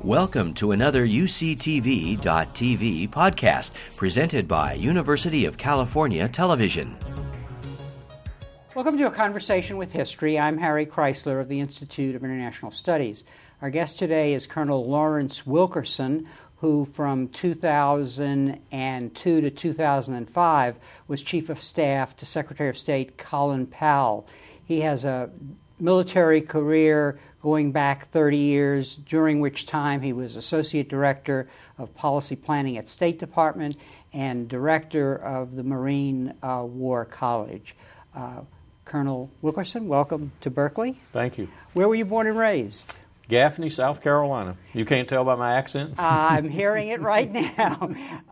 Welcome to another UCTV.tv podcast presented by University of California Television. Welcome to A Conversation with History. I'm Harry Kreisler of the Institute of International Studies. Our guest today is Colonel Lawrence Wilkerson, who from 2002 to 2005 was Chief of Staff to Secretary of State Colin Powell. He has a military career going back 30 years, during which time he was Associate Director of Policy Planning at State Department and Director of the Marine War College. Colonel Wilkerson, welcome to Berkeley. Thank you. Where were you born and raised? Gaffney, South Carolina. You can't tell by my accent? I'm hearing it right now.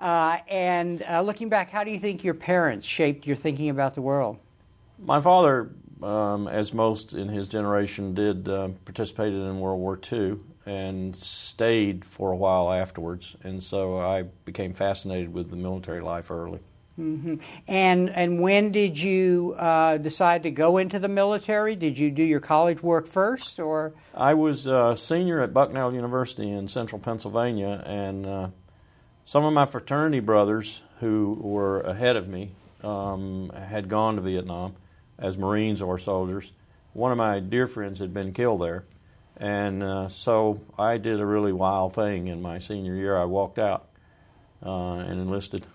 Looking back, how do you think your parents shaped your thinking about the world? My father, as most in his generation did, participated in World War II and stayed for a while afterwards. And so I became fascinated with the military life early. Mm-hmm. And when did you decide to go into the military? Did you do your college work first, or? I was a senior at Bucknell University in central Pennsylvania, and some of my fraternity brothers who were ahead of me had gone to Vietnam as Marines or soldiers. One of my dear friends had been killed there, and so I did a really wild thing in my senior year. I walked out and enlisted.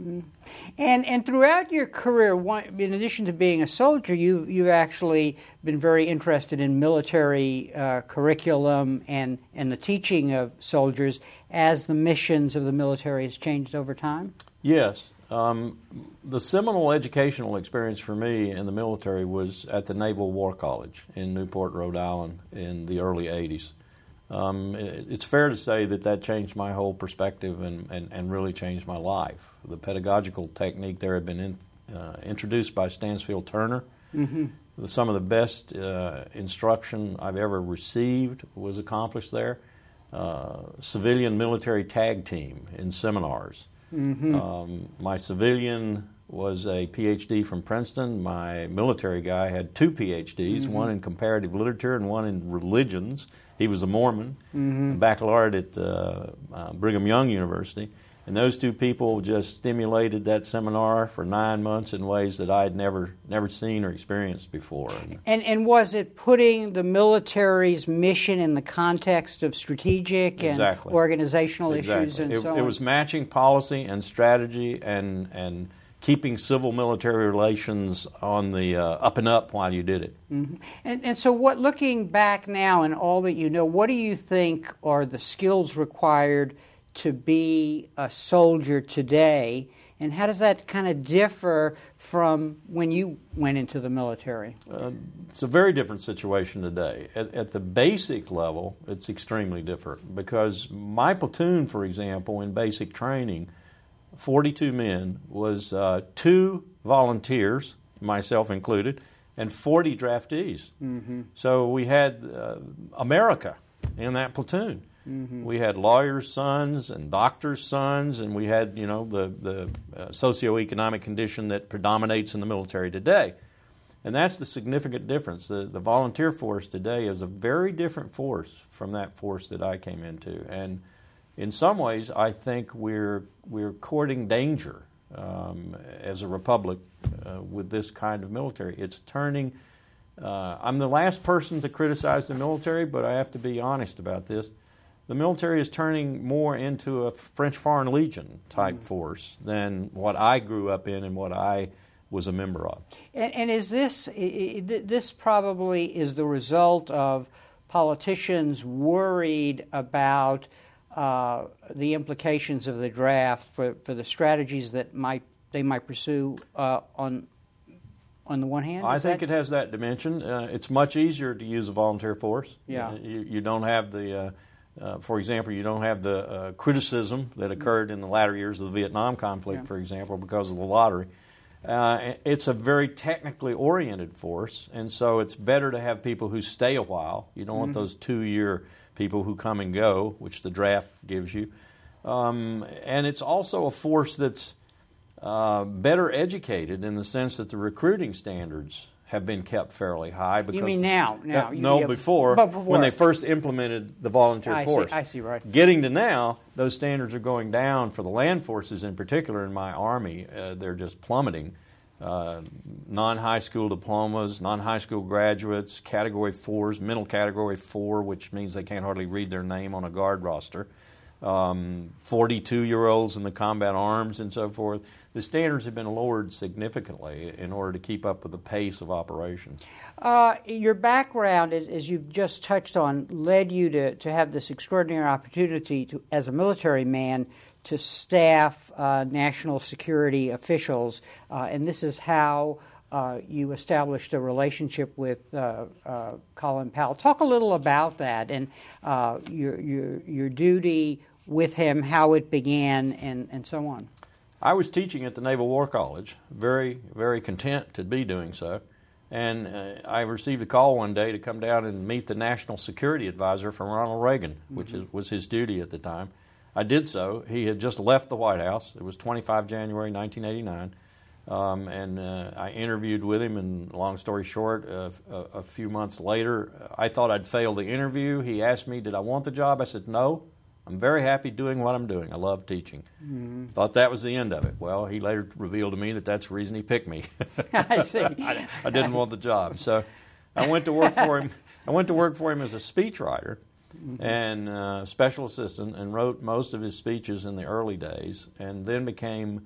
And throughout your career, in addition to being a soldier, you've actually been very interested in military curriculum and the teaching of soldiers as the missions of the military has changed over time? Yes. The seminal educational experience for me in the military was at the Naval War College in Newport, Rhode Island in the early 80s. It's fair to say that changed my whole perspective and really changed my life. The pedagogical technique there had been introduced by Stansfield Turner. Mm-hmm. Some of the best instruction I've ever received was accomplished there. Civilian military tag team in seminars. Mm-hmm. My civilian was a PhD from Princeton. My military guy had two PhDs, mm-hmm. one in comparative literature and one in religions. He was a Mormon, mm-hmm. a baccalaureate at Brigham Young University. And those two people just stimulated that seminar for 9 months in ways that I'd never seen or experienced before. And was it putting the military's mission in the context of strategic and organizational issues and so on? It was matching policy and strategy and keeping civil-military relations on the up and up while you did it. Mm-hmm. And so looking back now and all that you know, what do you think are the skills required to be a soldier today, and how does that kind of differ from when you went into the military? It's a very different situation today. At the basic level, it's extremely different because my platoon, for example, in basic training, 42 men, was 2 volunteers, myself included, and 40 draftees. Mm-hmm. So we had America in that platoon. Mm-hmm. We had lawyers' sons and doctors' sons, and we had, the socioeconomic condition that predominates in the military today. And that's the significant difference. The volunteer force today is a very different force from that force that I came into. And in some ways, I think we're courting danger as a republic with this kind of military. It's turning. I'm the last person to criticize the military, but I have to be honest about this. The military is turning more into a French Foreign Legion type force than what I grew up in and what I was a member of. And is this probably is the result of politicians worried about the implications of the draft for the strategies that they might pursue on the one hand? I think it has that dimension. It's much easier to use a volunteer force. Yeah. You don't have the... for example, you don't have the criticism that occurred in the latter years of the Vietnam conflict, for example, because of the lottery. It's a very technically oriented force, and so it's better to have people who stay a while. You don't want those 2-year people who come and go, which the draft gives you. And it's also a force that's better educated in the sense that the recruiting standards have been kept fairly high. Because you mean now? Before, when they first implemented the volunteer force. I see, right. Getting to now, those standards are going down for the land forces in particular. In my Army, they're just plummeting. Non-high school diplomas, non-high school graduates, Category 4s, mental Category 4, which means they can't hardly read their name on a guard roster. 42-year-olds in the combat arms and so forth. The standards have been lowered significantly in order to keep up with the pace of operations. Your background, as you've just touched on, led you to have this extraordinary opportunity to, as a military man, to staff national security officials, and this is how you established a relationship with Colin Powell. Talk a little about that and your duty with him, how it began, and so on. I was teaching at the Naval War College, very, very content to be doing so, and I received a call one day to come down and meet the National Security Advisor from Ronald Reagan, which was his duty at the time. I did so. He had just left the White House. It was 25 January 1989, and I interviewed with him, and long story short, a few months later, I thought I'd failed the interview. He asked me, did I want the job? I said, no. I'm very happy doing what I'm doing. I love teaching. Mm-hmm. Thought that was the end of it. Well, he later revealed to me that that's the reason he picked me. I see. I didn't want the job. So I went to work for him. I went to work for him as a speechwriter and special assistant, and wrote most of his speeches in the early days, and then became,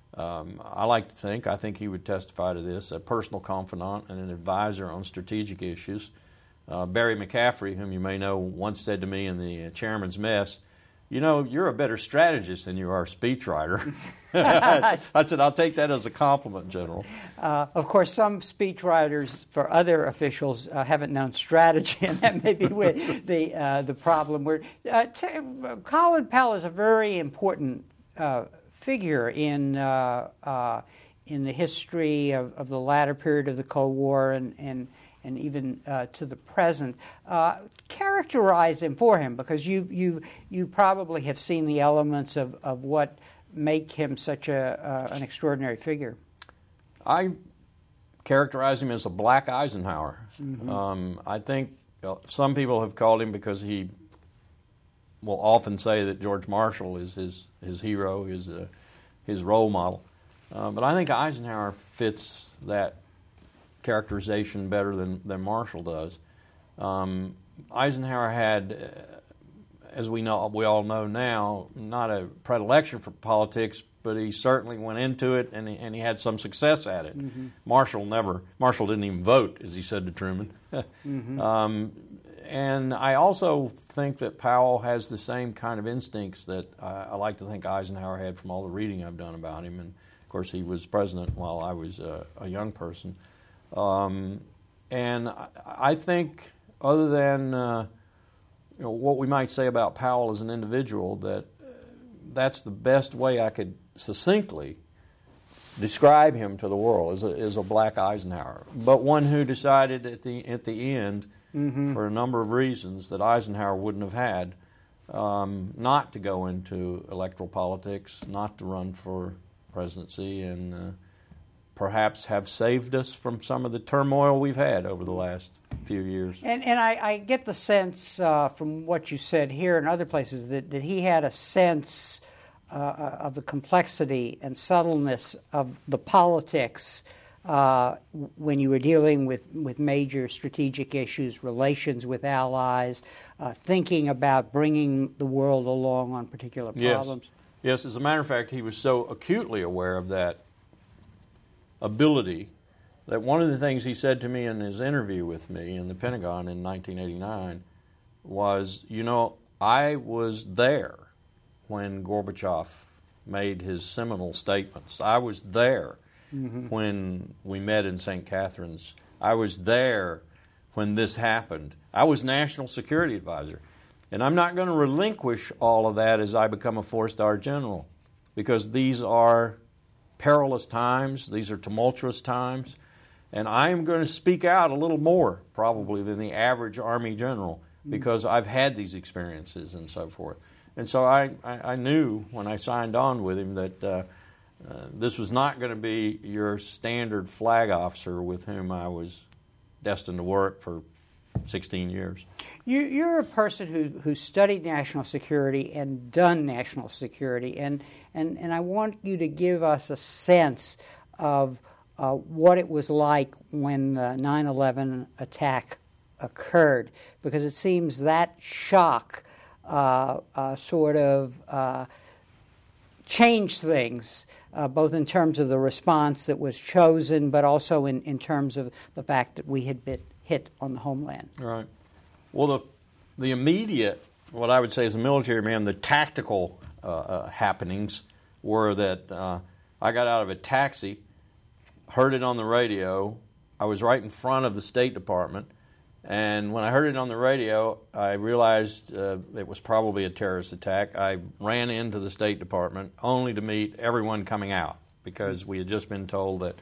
I think he would testify to this, a personal confidant and an advisor on strategic issues. Barry McCaffrey, whom you may know, once said to me in the chairman's mess, you know, you're a better strategist than you are a speechwriter. I said, I'll take that as a compliment, General. Of course, some speechwriters for other officials haven't known strategy, and that may be the problem. Colin Powell is a very important figure in the history of the latter period of the Cold War and even to the present. Characterize him for him, because you probably have seen the elements of what make him such an extraordinary figure. I characterize him as a black Eisenhower. Mm-hmm. I think some people have called him, because he will often say that George Marshall is his hero, his role model. But I think Eisenhower fits that characterization better than Marshall does. Eisenhower had, as we all know now, not a predilection for politics, but he certainly went into it, and he had some success at it. Mm-hmm. Marshall didn't even vote, as he said to Truman. Mm-hmm. And I also think that Powell has the same kind of instincts that I like to think Eisenhower had from all the reading I've done about him. And of course, he was president while I was a young person. And I think, other than what we might say about Powell as an individual, that's the best way I could succinctly describe him to the world, as a black Eisenhower, but one who decided at the end, mm-hmm. for a number of reasons that Eisenhower wouldn't have had, not to go into electoral politics, not to run for presidency, and perhaps have saved us from some of the turmoil we've had over the last few years. And I get the sense from what you said here and other places that he had a sense of the complexity and subtleness of the politics when you were dealing with major strategic issues, relations with allies, thinking about bringing the world along on particular problems. Yes, as a matter of fact, he was so acutely aware of that ability that one of the things he said to me in his interview with me in the Pentagon in 1989 was, I was there when Gorbachev made his seminal statements. I was there mm-hmm. when we met in St. Catharines. I was there when this happened. I was National Security Advisor. And I'm not going to relinquish all of that as I become a four-star general, because these are perilous times, these are tumultuous times, and I'm going to speak out a little more probably than the average Army general, because I've had these experiences and so forth. And so I knew when I signed on with him that This was not going to be your standard flag officer with whom I was destined to work for 16 years. You're a person who studied national security and done national security, and I want you to give us a sense of what it was like when the 9/11 attack occurred, because it seems that shock sort of changed things, both in terms of the response that was chosen, but also in terms of the fact that we had been hit on the homeland. Right. Well, the immediate, what I would say as a military man, the tactical happenings were that I got out of a taxi, heard it on the radio. I was right in front of the State Department, and when I heard it on the radio, I realized it was probably a terrorist attack. I ran into the State Department only to meet everyone coming out, because we had just been told that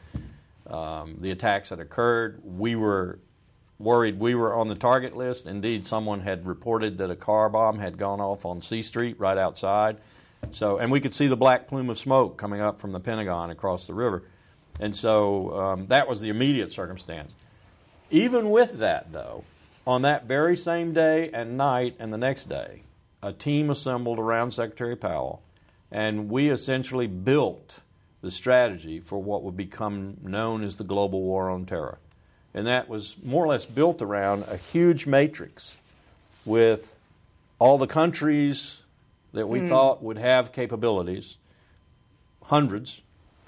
the attacks had occurred. We were worried we were on the target list. Indeed, someone had reported that a car bomb had gone off on C Street right outside. And we could see the black plume of smoke coming up from the Pentagon across the river. And so that was the immediate circumstance. Even with that, though, on that very same day and night and the next day, a team assembled around Secretary Powell, and we essentially built the strategy for what would become known as the global war on terror. And that was more or less built around a huge matrix with all the countries that we thought would have capabilities, hundreds.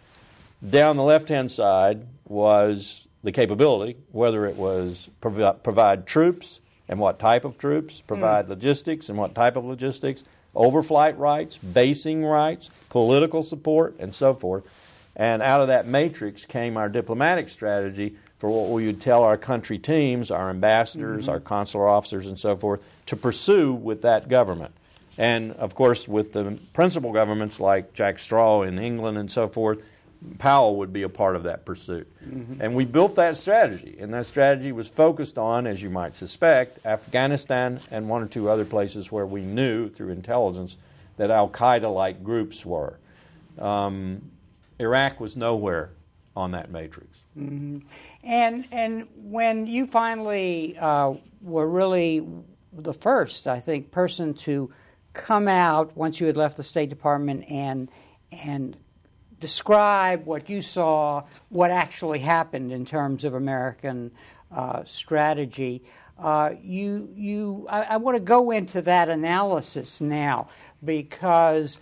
Down the left-hand side was the capability, whether it was provide troops and what type of troops, provide logistics and what type of logistics, overflight rights, basing rights, political support, and so forth. And out of that matrix came our diplomatic strategy for what we would tell our country teams, our ambassadors, our consular officers, and so forth, to pursue with that government. And, of course, with the principal governments like Jack Straw in England and so forth, Powell would be a part of that pursuit. And we built that strategy, and that strategy was focused on, as you might suspect, Afghanistan and one or two other places where we knew through intelligence that al-Qaeda-like groups were. Iraq was nowhere on that matrix. And when you finally were really the first, I think, person to come out once you had left the State Department and describe what you saw, what actually happened in terms of American strategy, I want to go into that analysis now, because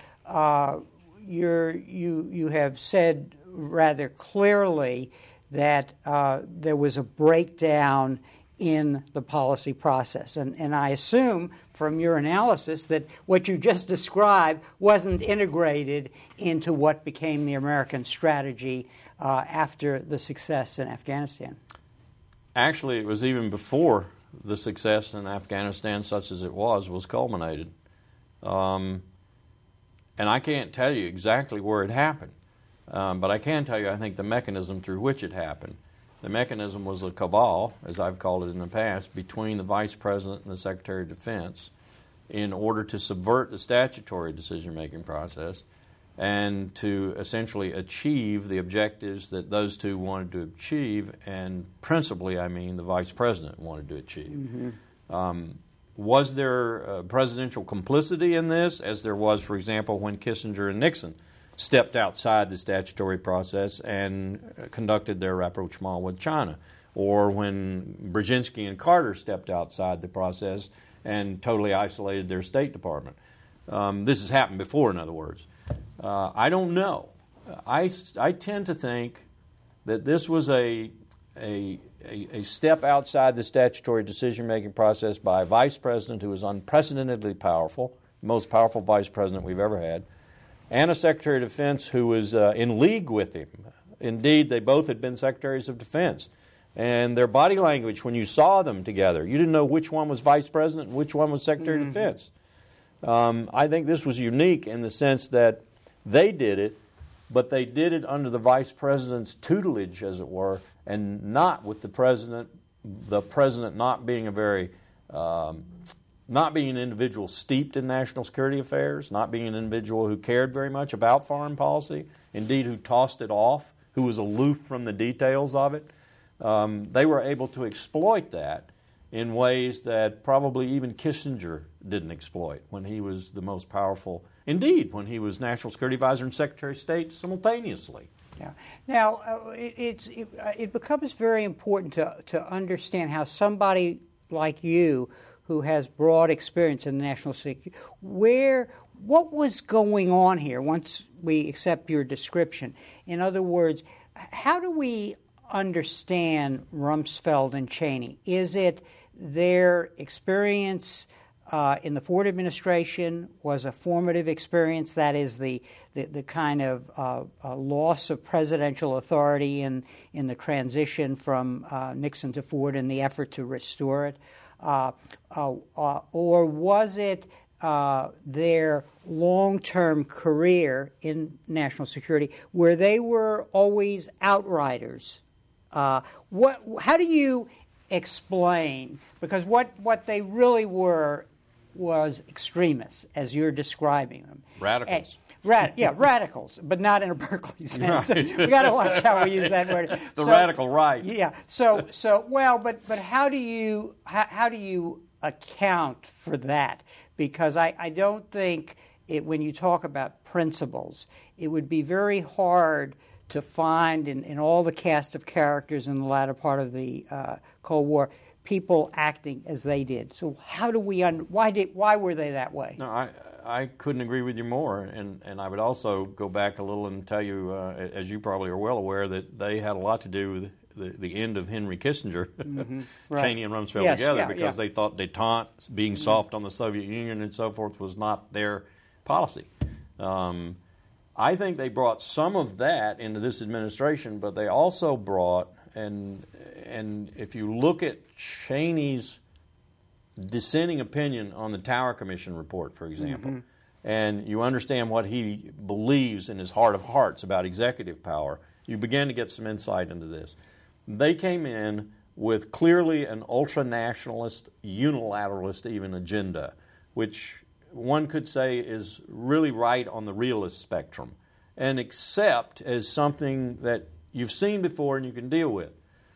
you have said rather clearly that there was a breakdown in the policy process. And I assume from your analysis that what you just described wasn't integrated into what became the American strategy after the success in Afghanistan. Actually, it was even before the success in Afghanistan, such as it was culminated. And I can't tell you exactly where it happened. But I can tell you, I think, the mechanism through which it happened. The mechanism was a cabal, as I've called it in the past, between the Vice President and the Secretary of Defense in order to subvert the statutory decision-making process and to essentially achieve the objectives that those two wanted to achieve, and principally, I mean, the Vice President wanted to achieve. Was there presidential complicity in this, as there was, for example, when Kissinger and Nixon stepped outside the statutory process and conducted their rapprochement with China, or when Brzezinski and Carter stepped outside the process and totally isolated their State Department? This has happened before, in other words. I don't know. I tend to think that this was a step outside the statutory decision-making process by a vice president who was unprecedentedly powerful, the most powerful vice president we've ever had, and a Secretary of Defense who was in league with him. Indeed, they both had been Secretaries of Defense. And their body language, when you saw them together, you didn't know which one was Vice President and which one was Secretary of Defense. I think this was unique in the sense that they did it, but they did it under the Vice President's tutelage, as it were, and not with the President not being a very not being an individual steeped in national security affairs, not being an individual who cared very much about foreign policy, indeed who tossed it off, who was aloof from the details of it. They were able to exploit that in ways that probably even Kissinger didn't exploit when he was the most powerful. Indeed, when he was National Security Advisor and Secretary of State simultaneously. Yeah. Now, it becomes very important to understand how somebody like you, who has broad experience in national security, what was going on here once we accept your description? In other words, how do we understand Rumsfeld and Cheney? Is it their experience in the Ford administration was a formative experience, that is the kind of loss of presidential authority in the transition from Nixon to Ford and the effort to restore it? Or was it their long-term career in national security where they were always outriders? How do you explain? Because what they really were was extremists, as you're describing them. Radicals. Radicals, but not in a Berkeley sense. Right. We got to watch how we use that word. The radical right. Yeah. But how do you account for that? Because I don't think when you talk about principles, it would be very hard to find in all the cast of characters in the latter part of the Cold War people acting as they did. So how do we why were they that way? No, I couldn't agree with you more, and I would also go back a little and tell you, as you probably are well aware, that they had a lot to do with the end of Henry Kissinger, right. Cheney and Rumsfeld together, because they thought détente, being soft on the Soviet Union and so forth, was not their policy. I think they brought some of that into this administration, but they also brought, and if you look at Cheney's dissenting opinion on the Tower Commission report, for example, and you understand what he believes in his heart of hearts about executive power, you begin to get some insight into this. They came in with clearly an ultra-nationalist, unilateralist even agenda, which one could say is really right on the realist spectrum, and accept as something that you've seen before and you can deal with.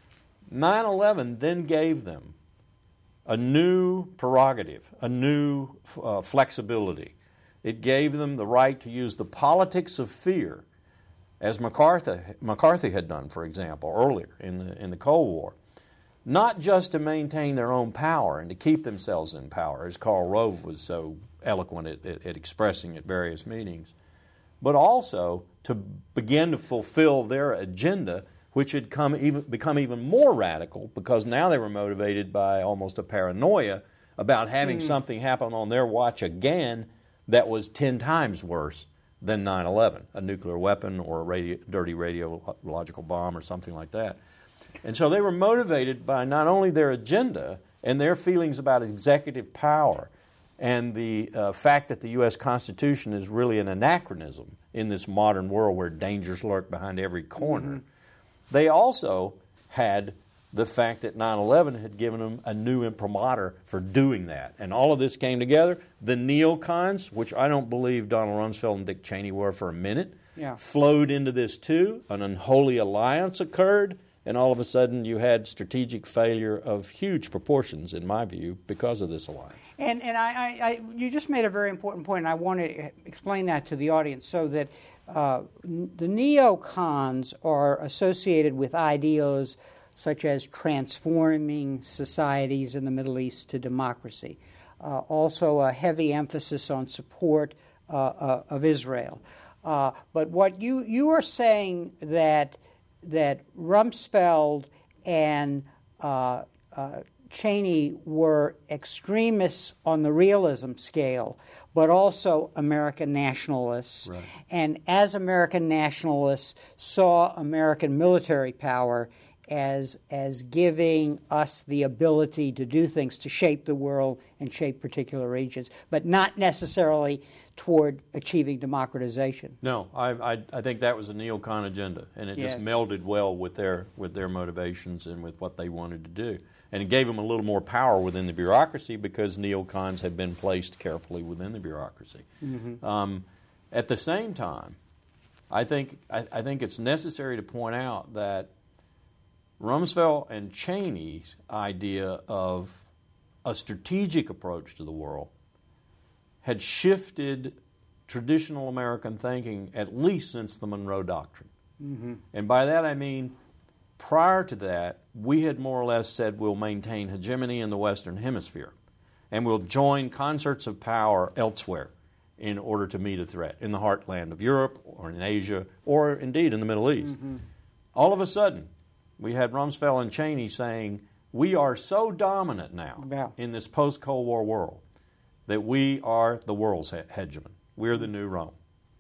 9/11 then gave them a new prerogative, a new flexibility. It gave them the right to use the politics of fear, as McCarthy had done, for example, earlier in the Cold War, not just to maintain their own power and to keep themselves in power, as Karl Rove was so eloquent at expressing at various meetings, but also to begin to fulfill their agenda, which had become even more radical because now they were motivated by almost a paranoia about having something happen on their watch again that was 10 times worse than 9/11, a nuclear weapon or a dirty radiological bomb or something like that. And so they were motivated by not only their agenda and their feelings about executive power and the fact that the U.S. Constitution is really an anachronism in this modern world where dangers lurk behind every corner. They also had the fact that 9/11 had given them a new imprimatur for doing that. And all of this came together. The neocons, which I don't believe Donald Rumsfeld and Dick Cheney were for a minute, flowed into this too. An unholy alliance occurred, and all of a sudden you had strategic failure of huge proportions, in my view, because of this alliance. And you just made a very important point, and I want to explain that to the audience so that the neocons are associated with ideals such as transforming societies in the Middle East to democracy. Also a heavy emphasis on support of Israel. But what you are saying that Rumsfeld and Cheney were extremists on the realism scale, but also American nationalists. Right. And as American nationalists saw American military power as giving us the ability to do things, to shape the world and shape particular regions, but not necessarily toward achieving democratization. No, I think that was a neocon agenda, and it just melded well with their motivations and with what they wanted to do. And it gave him a little more power within the bureaucracy because neocons had been placed carefully within the bureaucracy. At the same time, I think it's necessary to point out that Rumsfeld and Cheney's idea of a strategic approach to the world had shifted traditional American thinking at least since the Monroe Doctrine. And by that I mean, prior to that, we had more or less said we'll maintain hegemony in the Western Hemisphere and we'll join concerts of power elsewhere in order to meet a threat, in the heartland of Europe or in Asia or indeed in the Middle East. All of a sudden, we had Rumsfeld and Cheney saying, we are so dominant now in this post-Cold War world that we are the world's hegemon. We're the new Rome.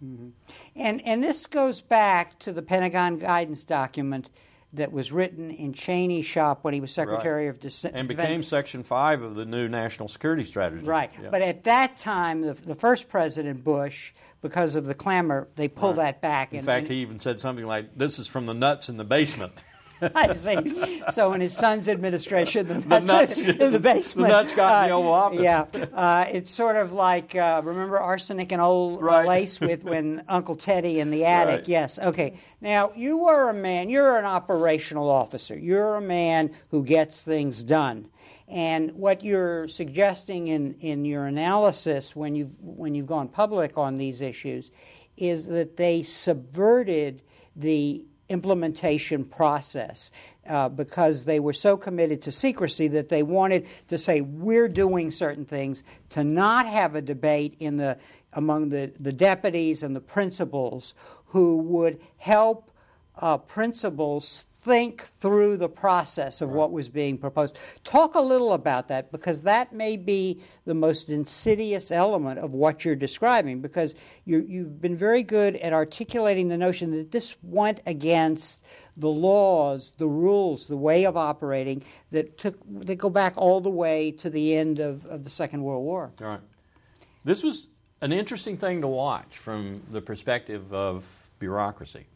And this goes back to the Pentagon guidance document that was written in Cheney's shop when he was Secretary of Defense. And became Section 5 of the new National Security Strategy. Right. Yeah. But at that time, the first President Bush, because of the clamor, they pulled that back. In fact, he even said something like, this is from the nuts in the basement. I see. So in his son's administration, the nuts in the basement. The nuts got in the Oval Office. Yeah. It's sort of like, remember arsenic and old lace when Uncle Teddy in the attic? Right. Yes. Okay. Now, you are a man, you're an operational officer. You're a man who gets things done. And what you're suggesting in your analysis when you've gone public on these issues is that they subverted the implementation process because they were so committed to secrecy that they wanted to say we're doing certain things, to not have a debate among the deputies and the principals who would help principals think through the process of what was being proposed. Talk a little about that, because that may be the most insidious element of what you're describing, because you've been very good at articulating the notion that this went against the laws, the rules, the way of operating that go back all the way to the end of the Second World War. All right. This was an interesting thing to watch from the perspective of bureaucracy.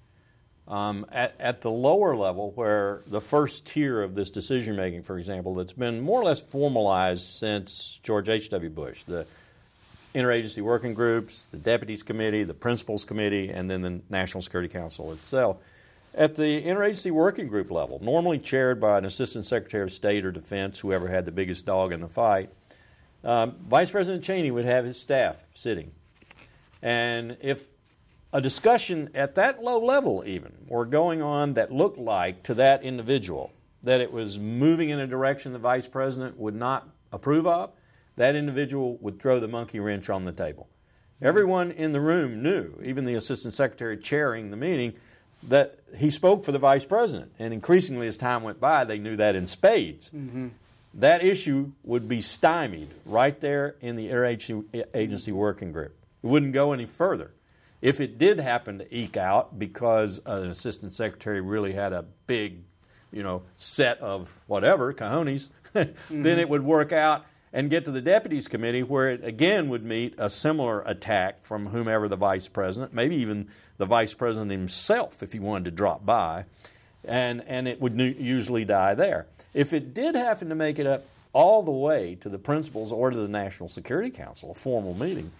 At the lower level, where the first tier of this decision-making, for example, that's been more or less formalized since George H.W. Bush, the interagency working groups, the Deputies Committee, the Principals Committee, and then the National Security Council itself. At the interagency working group level, normally chaired by an Assistant Secretary of State or Defense, whoever had the biggest dog in the fight, Vice President Cheney would have his staff sitting. And if a discussion at that low level even were going on that looked like to that individual that it was moving in a direction the Vice President would not approve of, that individual would throw the monkey wrench on the table. Everyone in the room knew, even the Assistant Secretary chairing the meeting, that he spoke for the Vice President. And increasingly as time went by, they knew that in spades. That issue would be stymied right there in the interagency working group. It wouldn't go any further. If it did happen to eke out because an assistant secretary really had a big, set of whatever, cojones, then it would work out and get to the Deputies Committee, where it again would meet a similar attack from whomever the Vice President, maybe even the Vice President himself if he wanted to drop by, and it would usually die there. If it did happen to make it up all the way to the principals or to the National Security Council, a formal meeting,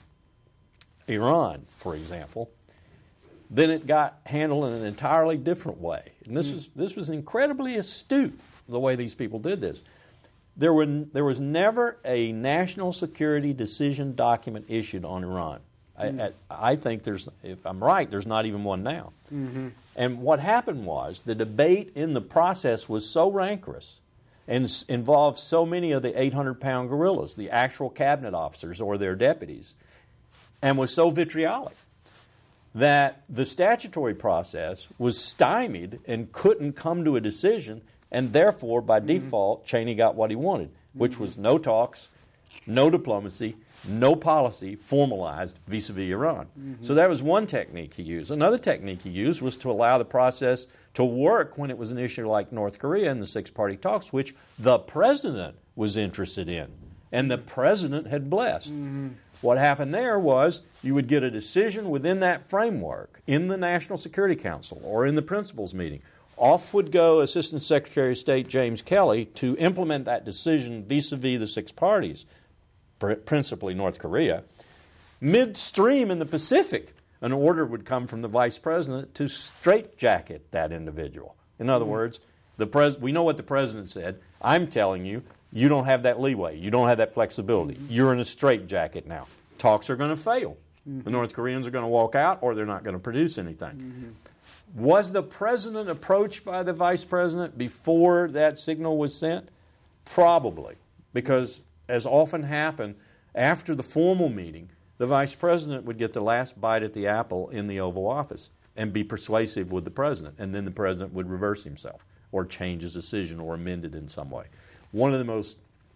Iran, for example, then it got handled in an entirely different way. And this was incredibly astute, the way these people did this. There was never a national security decision document issued on Iran. I think if I'm right, there's not even one now. And what happened was the debate in the process was so rancorous and involved so many of the 800-pound gorillas, the actual cabinet officers or their deputies, and was so vitriolic that the statutory process was stymied and couldn't come to a decision, and therefore, by default, Cheney got what he wanted, which was no talks, no diplomacy, no policy formalized vis-a-vis Iran. So that was one technique he used. Another technique he used was to allow the process to work when it was an issue like North Korea and the six-party talks, which the President was interested in, and the President had blessed. What happened there was you would get a decision within that framework in the National Security Council or in the principals meeting off would go Assistant Secretary of State James Kelly to implement that decision vis-a-vis the 6 parties, principally North Korea. Midstream in the Pacific, an order would come from the Vice President to straitjacket that individual. In other words, we know what the President said. I'm telling you, you don't have that leeway. You don't have that flexibility. You're in a straitjacket now. Talks are going to fail. The North Koreans are going to walk out, or they're not going to produce anything. Was the President approached by the Vice President before that signal was sent? Probably, because as often happened, after the formal meeting, the Vice President would get the last bite at the apple in the Oval Office and be persuasive with the President, and then the President would reverse himself or change his decision or amend it in some way. One of the most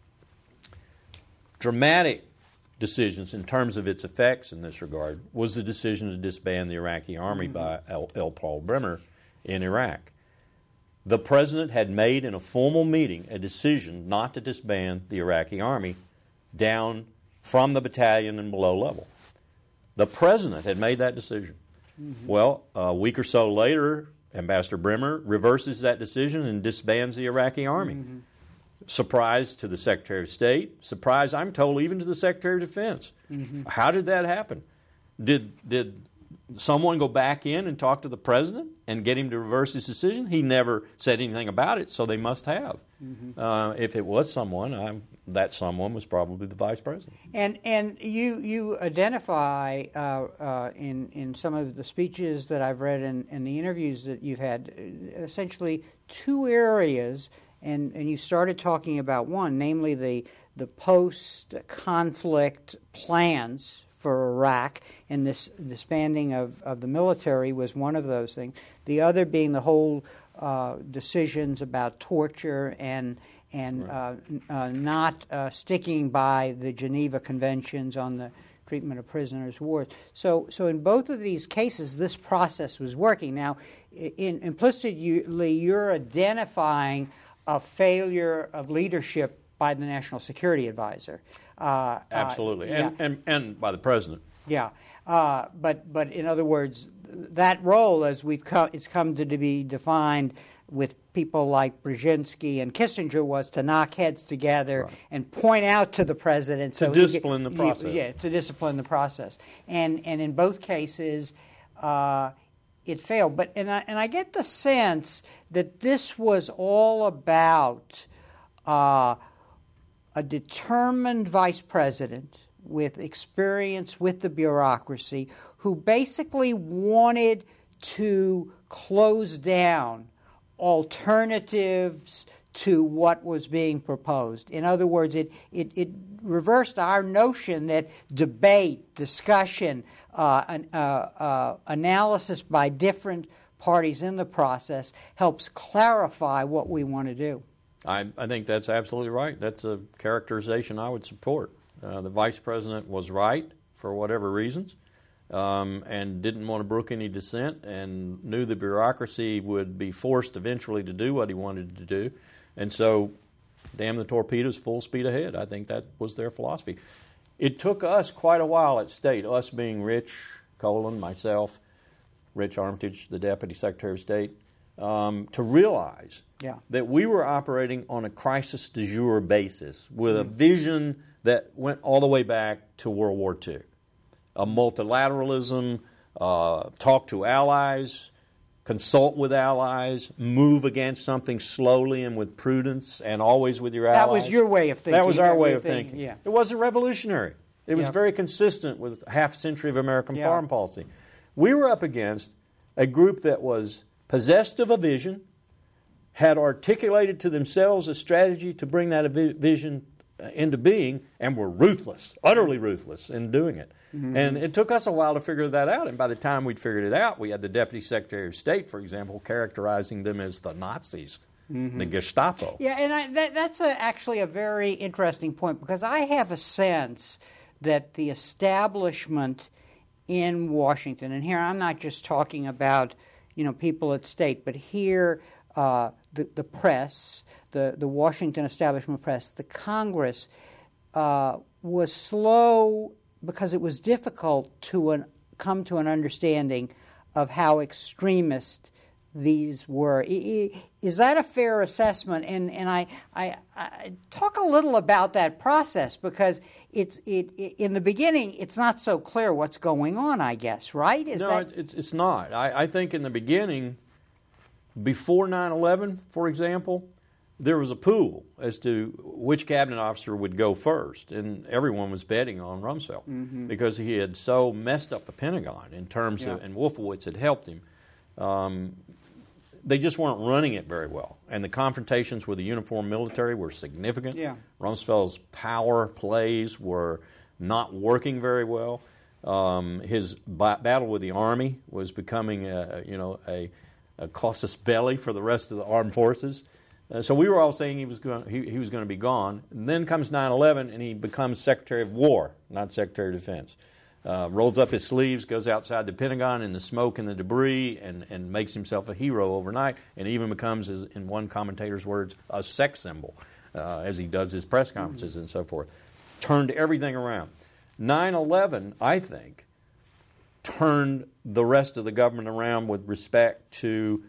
dramatic decisions in terms of its effects in this regard was the decision to disband the Iraqi army by L. Paul Bremer in Iraq. The President had made in a formal meeting a decision not to disband the Iraqi army down from the battalion and below level. The President had made that decision. Well, a week or so later, Ambassador Bremer reverses that decision and disbands the Iraqi army. Surprise to the Secretary of State. Surprise, I'm told, even to the Secretary of Defense. How did that happen? Did someone go back in and talk to the President and get him to reverse his decision? He never said anything about it, so they must have. If it was someone, that someone was probably the Vice President. And you identify in some of the speeches that I've read and the interviews that you've had essentially 2 areas, and you started talking about one, namely the post-conflict plans for Iraq, and this disbanding of the military was one of those things. The other being the whole decisions about torture and not sticking by the Geneva Conventions on the treatment of prisoners of war. So in both of these cases, this process was working. Now, implicitly, you're identifying a failure of leadership by the National Security Advisor. Absolutely, and by the President. Yeah, but in other words, that role, as it's come to be defined with people like Brzezinski and Kissinger, was to knock heads together and point out to the President to discipline the process. Yeah, to discipline the process. And in both cases, it failed. But I get the sense that this was all about a determined Vice President with experience with the bureaucracy who basically wanted to close down alternatives to what was being proposed. In other words, it reversed our notion that debate, discussion, analysis by different parties in the process helps clarify what we want to do. I think that's absolutely right. That's a characterization I would support. The Vice President was right for whatever reasons, and didn't want to brook any dissent, and knew the bureaucracy would be forced eventually to do what he wanted to do. And so, damn the torpedoes, full speed ahead. I think that was their philosophy. It took us quite a while at State, us being Rich Colin, myself, Rich Armitage, the Deputy Secretary of State, to realize that we were operating on a crisis du jour basis with a vision that went all the way back to World War II. A multilateralism, talk to allies, consult with allies, move against something slowly and with prudence, and always with your allies. That was your way of thinking. That was our way of thinking. Yeah. It wasn't revolutionary. It was very consistent with half a century of American foreign policy. We were up against a group that was possessed of a vision, had articulated to themselves a strategy to bring that vision into being, and were ruthless, utterly ruthless in doing it. And it took us a while to figure that out, and by the time we'd figured it out, we had the Deputy Secretary of State, for example, characterizing them as the Nazis, the Gestapo. Yeah, and that's actually a very interesting point, because I have a sense that the establishment in Washington, and here I'm not just talking about people at State, but here the press, the Washington establishment press, the Congress was slow because it was difficult to come to an understanding of how extremist these were. Is that a fair assessment? And I talk a little about that process, because it's in the beginning it's not so clear what's going on, I guess, right? It's not. I think in the beginning, before 9/11, for example, there was a pool as to which cabinet officer would go first, and everyone was betting on Rumsfeld because he had so messed up the Pentagon in terms of, and Wolfowitz had helped him. They just weren't running it very well, and the confrontations with the uniformed military were significant. Yeah. Rumsfeld's power plays were not working very well. His battle with the Army was becoming a casus belli for the rest of the armed forces. So we were all saying he was going to be gone. And then comes 9/11, and he becomes Secretary of War, not Secretary of Defense. Rolls up his sleeves, goes outside the Pentagon in the smoke and the debris, and makes himself a hero overnight, and even becomes, in one commentator's words, a sex symbol as he does his press conferences and so forth. Turned everything around. 9/11, I think, turned the rest of the government around with respect to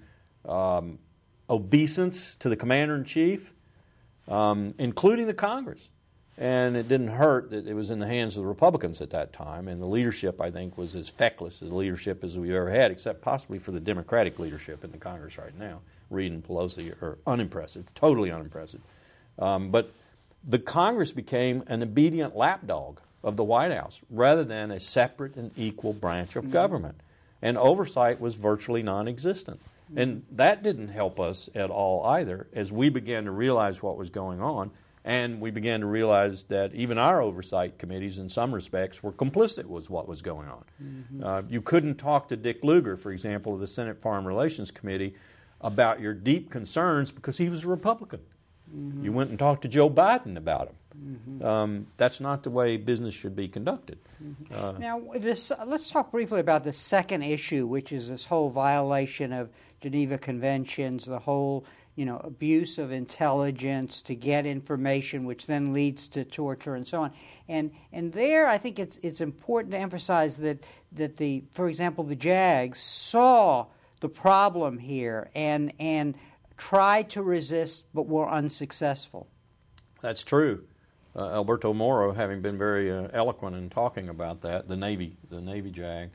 obeisance to the commander-in-chief, including the Congress. And it didn't hurt that it was in the hands of the Republicans at that time, and the leadership, I think, was as feckless as leadership as we've ever had, except possibly for the Democratic leadership in the Congress right now. Reid and Pelosi are unimpressive, totally unimpressive. But the Congress became an obedient lapdog of the White House rather than a separate and equal branch of government. And oversight was virtually non-existent. And that didn't help us at all either, as we began to realize what was going on. And we began to realize that even our oversight committees, in some respects, were complicit with what was going on. You couldn't talk to Dick Lugar, for example, of the Senate Foreign Relations Committee, about your deep concerns because he was a Republican. You went and talked to Joe Biden about him. That's not the way business should be conducted. Now, let's talk briefly about the second issue, which is this whole violation of Geneva Conventions, the whole abuse of intelligence to get information, which then leads to torture and so on. And there, I think it's important to emphasize that for example, the JAG saw the problem here and tried to resist, but were unsuccessful. That's true. Alberto Moro, having been very eloquent in talking about that, the Navy JAG.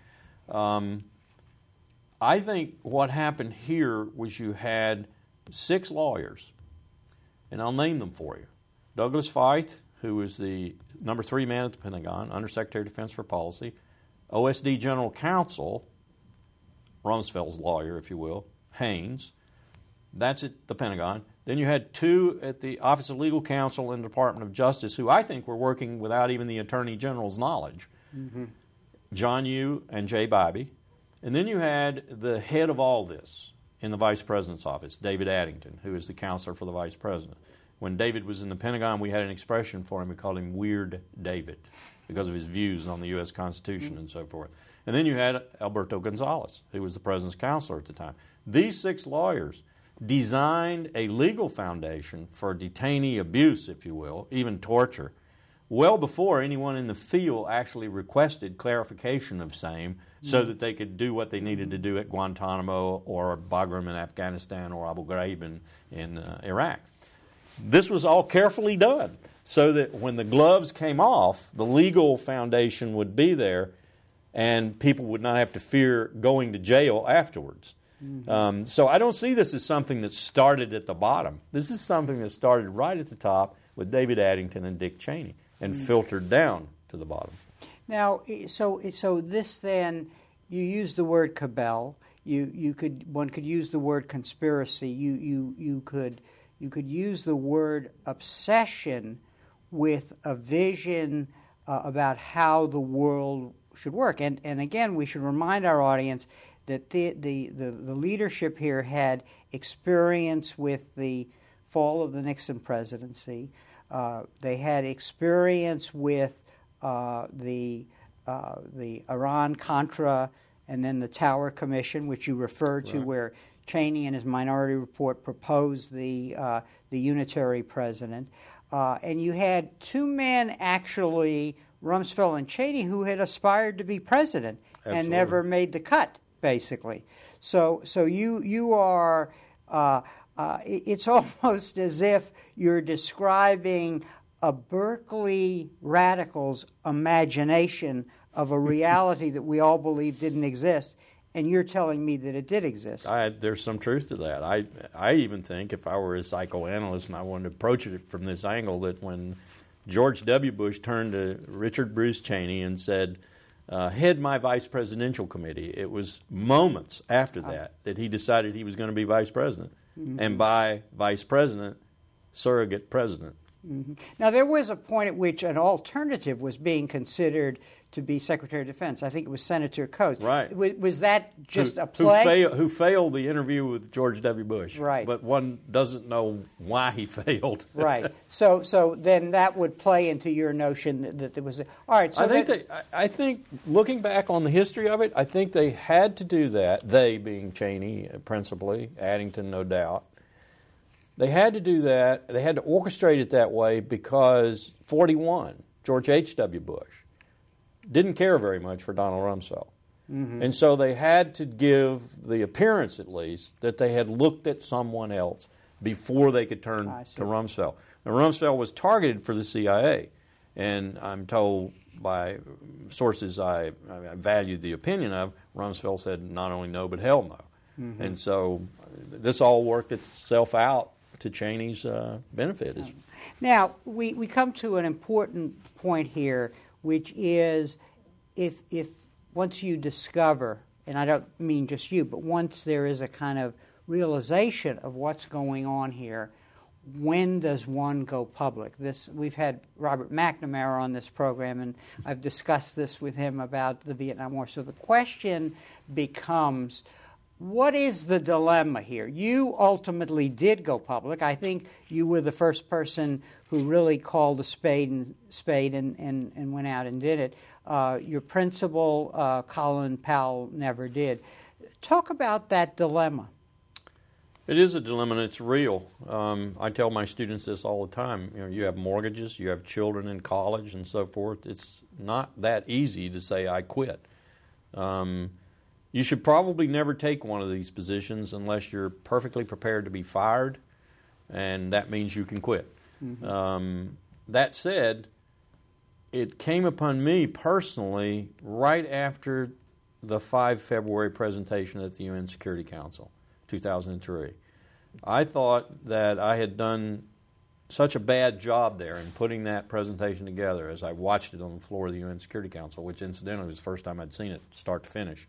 I think what happened here was you had 6 lawyers, and I'll name them for you. Douglas Feith, who was the number 3 man at the Pentagon, Undersecretary of Defense for Policy, OSD General Counsel, Rumsfeld's lawyer, if you will, Haynes. That's at the Pentagon. Then you had 2 at the Office of Legal Counsel and Department of Justice, who I think were working without even the Attorney General's knowledge, John Yoo and Jay Bybee. And then you had the head of all this in the Vice President's office, David Addington, who is the counselor for the Vice President. When David was in the Pentagon, we had an expression for him. We called him Weird David because of his views on the U.S. Constitution and so forth. And then you had Alberto Gonzales, who was the President's counselor at the time. These 6 lawyers designed a legal foundation for detainee abuse, if you will, even torture, well before anyone in the field actually requested clarification of same so that they could do what they needed to do at Guantanamo or Bagram in Afghanistan or Abu Ghraib in Iraq. This was all carefully done so that when the gloves came off, the legal foundation would be there and people would not have to fear going to jail afterwards. So I don't see this as something that started at the bottom. This is something that started right at the top with David Addington and Dick Cheney and filtered down to the bottom. Now, so this then, you use the word cabal. One could use the word conspiracy. You could use the word obsession with a vision about how the world should work. And again, we should remind our audience that the leadership here had experience with the fall of the Nixon presidency. They had experience with the Iran-Contra and then the Tower Commission, which you referred to, where Cheney in his minority report proposed the unitary president. And you had 2 men, actually, Rumsfeld and Cheney, who had aspired to be president and never made the cut. basically. So you are. It's almost as if you're describing a Berkeley radical's imagination of a reality that we all believe didn't exist, and you're telling me that it did exist. There's some truth to that. I even think if I were a psychoanalyst and I wanted to approach it from this angle, that when George W. Bush turned to Richard Bruce Cheney and said, head my vice presidential committee, it was moments after that he decided he was going to be vice president. Mm-hmm. And by vice president, surrogate president. Mm-hmm. Now, there was a point at which an alternative was being considered to be Secretary of Defense. I think it was Senator Coates. Right. Was that just a play? Who failed the interview with George W. Bush. Right. But one doesn't know why he failed. Right. So then that would play into your notion that there was all right. So I think looking back on the history of it, I think they had to do that, they being Cheney principally, Addington no doubt. They had to do that. They had to orchestrate it that way because 41, George H.W. Bush, didn't care very much for Donald Rumsfeld. Mm-hmm. And so they had to give the appearance, at least, that they had looked at someone else before they could turn to Rumsfeld. Now, Rumsfeld was targeted for the CIA, and I'm told by sources I valued the opinion of, Rumsfeld said not only no, but hell no. Mm-hmm. And so this all worked itself out to Cheney's benefit. Now, we come to an important point here, which is if once you discover, and I don't mean just you, but once there is a kind of realization of what's going on here, when does one go public? We've had Robert McNamara on this program, and I've discussed this with him about the Vietnam War. So the question becomes, what is the dilemma here? You ultimately did go public. I think you were the first person who really called a spade and went out and did it. Your principal, Colin Powell, never did. Talk about that dilemma. It is a dilemma, and it's real. I tell my students this all the time. You have mortgages, you have children in college, and so forth. It's not that easy to say, I quit. You should probably never take one of these positions unless you're perfectly prepared to be fired, and that means you can quit. Mm-hmm. That said, it came upon me personally right after the 5 February presentation at the UN Security Council, 2003. I thought that I had done such a bad job there in putting that presentation together as I watched it on the floor of the UN Security Council, which incidentally was the first time I'd seen it start to finish.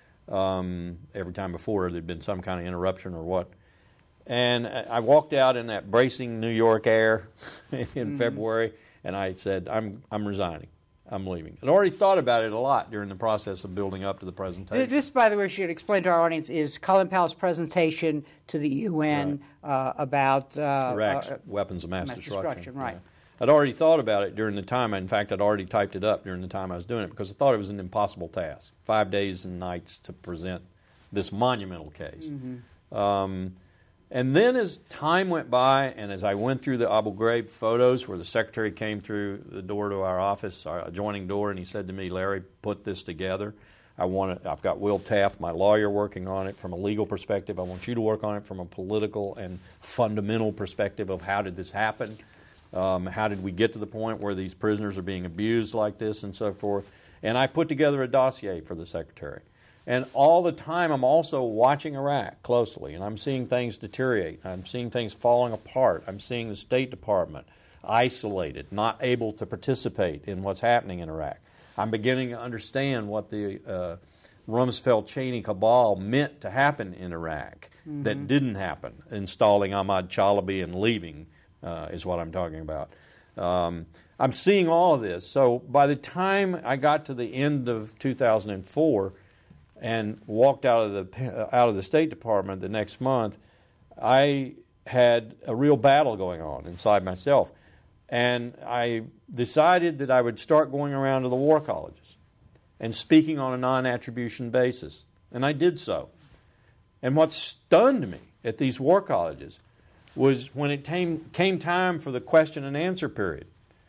Every time before there'd been some kind of interruption or what. And I walked out in that bracing New York air in February, and I said, I'm resigning. I'm leaving. I'd already thought about it a lot during the process of building up to the presentation. This, by the way, should explain to our audience, is Colin Powell's presentation to the UN about Iraq's weapons of mass destruction. Right. Yeah. I'd already thought about it during the time. In fact, I'd already typed it up during the time I was doing it because I thought it was an impossible task, 5 days and nights to present this monumental case. Mm-hmm. And then as time went by and as I went through the Abu Ghraib photos where the secretary came through the door to our office, our adjoining door, and he said to me, Larry, put this together. I've got Will Taft, my lawyer, working on it from a legal perspective. I want you to work on it from a political and fundamental perspective of how did this happen. How did we get to the point where these prisoners are being abused like this and so forth? And I put together a dossier for the secretary. And all the time I'm also watching Iraq closely, and I'm seeing things deteriorate. I'm seeing things falling apart. I'm seeing the State Department isolated, not able to participate in what's happening in Iraq. I'm beginning to understand what the Rumsfeld-Cheney cabal meant to happen in Iraq that didn't happen, installing Ahmad Chalabi and leaving. Is what I'm talking about. I'm seeing all of this. So by the time I got to the end of 2004 and walked out of the State Department the next month, I had a real battle going on inside myself. And I decided that I would start going around to the war colleges and speaking on a non-attribution basis. And I did so. And what stunned me at these war colleges was when it came time for the question and answer period.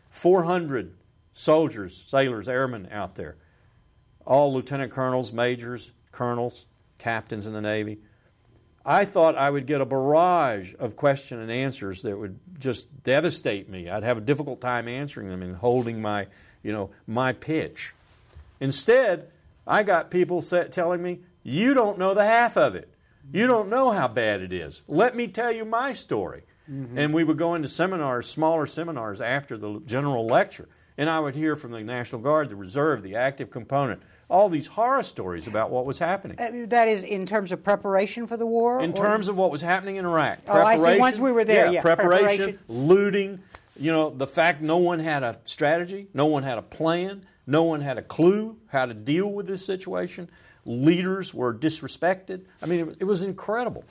400 soldiers, sailors, airmen out there, all lieutenant colonels, majors, colonels, captains in the Navy. I thought I would get a barrage of question and answers that would just devastate me. I'd have a difficult time answering them and holding my pitch. Instead, I got people telling me, you don't know the half of it. You don't know how bad it is. Let me tell you my story. Mm-hmm. And we would go into seminars, smaller seminars after the general lecture, and I would hear from the National Guard, the Reserve, the active component, all these horror stories about what was happening. That is in terms of preparation for the war? In terms of what was happening in Iraq. Oh, I see. Once we were there, yeah. Preparation, looting, the fact no one had a strategy, no one had a plan, no one had a clue how to deal with this situation. Leaders were disrespected. I mean, it was incredible.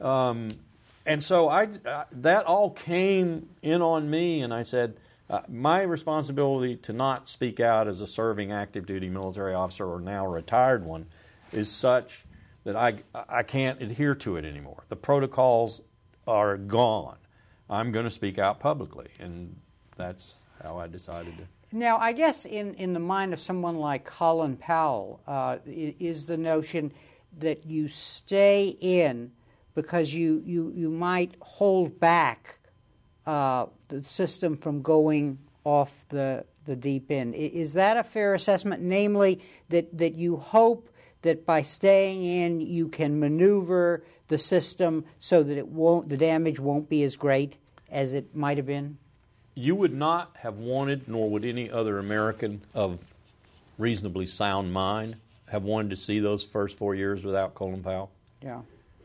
And so that all came in on me, and I said, my responsibility to not speak out as a serving active duty military officer or now a retired one is such that I can't adhere to it anymore. The protocols are gone. I'm going to speak out publicly, and that's how I decided to. Now, I guess in the mind of someone like Colin Powell is the notion that you stay in because you might hold back the system from going off the deep end. Is that a fair assessment? Namely, that you hope that by staying in you can maneuver the system so that the damage won't be as great as it might have been? You would not have wanted, nor would any other American of reasonably sound mind have wanted to see those first 4 years without Colin Powell. Yeah.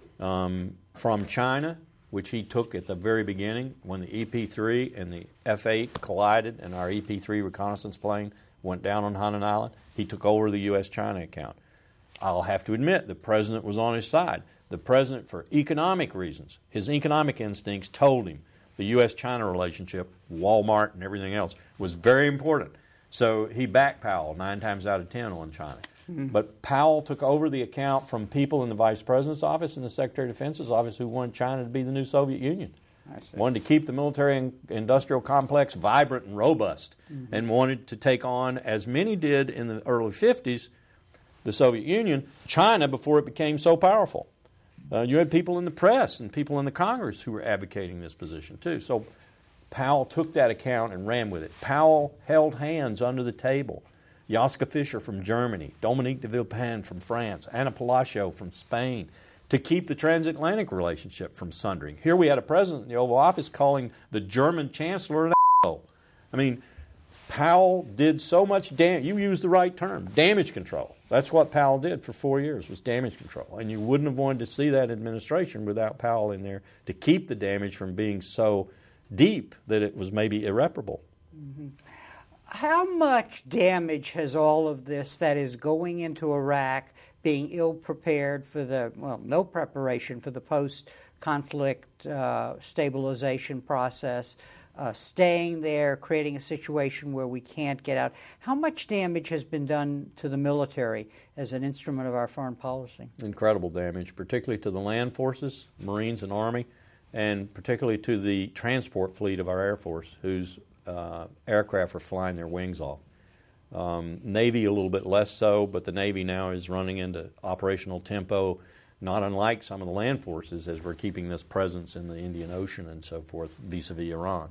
From China, which he took at the very beginning when the EP-3 and the F-8 collided and our EP-3 reconnaissance plane went down on Hainan Island, he took over the U.S.-China account. I'll have to admit, the President was on his side. The President, for economic reasons, his economic instincts told him the U.S.-China relationship, Walmart and everything else, was very important. So he backed Powell 9 times out of 10 on China. Mm-hmm. But Powell took over the account from people in the Vice President's office and the Secretary of Defense's office who wanted China to be the new Soviet Union. Wanted to keep the military and industrial complex vibrant and robust, mm-hmm. and wanted to take on, as many did in the early 50s, the Soviet Union, China before it became so powerful. You had people in the press and people in the Congress who were advocating this position too. So Powell took that account and ran with it. Powell held hands under the table. Joschka Fischer from Germany, Dominique de Villepin from France, Ana Palacio from Spain, to keep the transatlantic relationship from sundering. Here we had a president in the Oval Office calling the German chancellor an asshole. I mean, Powell did so much damage. You used the right term, damage control. That's what Powell did for 4 years, was damage control. And you wouldn't have wanted to see that administration without Powell in there to keep the damage from being so deep that it was maybe irreparable. Mm-hmm. How much damage has all of this that is going into Iraq, being ill-prepared for no preparation for the post-conflict stabilization process, staying there, creating a situation where we can't get out. How much damage has been done to the military as an instrument of our foreign policy? Incredible damage, particularly to the land forces, Marines and Army, and particularly to the transport fleet of our Air Force, whose aircraft are flying their wings off. Navy a little bit less so, but the Navy now is running into operational tempo, not unlike some of the land forces as we're keeping this presence in the Indian Ocean and so forth vis-a-vis Iran.